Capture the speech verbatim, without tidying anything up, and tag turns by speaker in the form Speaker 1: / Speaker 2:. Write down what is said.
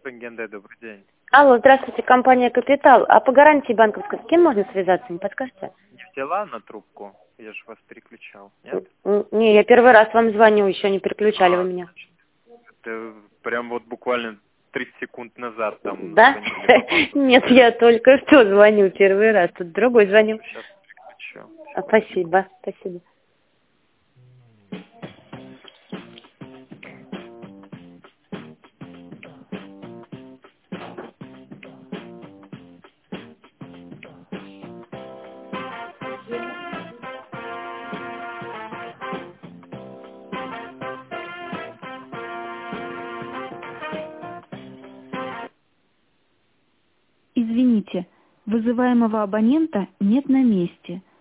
Speaker 1: Гендай, добрый день.
Speaker 2: Алло, здравствуйте, компания «Капитал». А по гарантии банковской с кем можно связаться, не подскажете?
Speaker 1: Не взяла на трубку? Я же вас переключал, нет?
Speaker 2: М, Не, я первый раз вам звоню, еще не переключали вы
Speaker 1: А,
Speaker 2: меня.
Speaker 1: значит, это прям вот буквально тридцать секунд назад там
Speaker 2: Да?
Speaker 1: звонили по поводу.
Speaker 2: Нет, я только что звоню первый раз, тут другой звонил.
Speaker 1: Сейчас переключу.
Speaker 2: А,
Speaker 1: Секундочку.
Speaker 2: Спасибо, спасибо.
Speaker 3: Извините, вызываемого абонента нет на месте.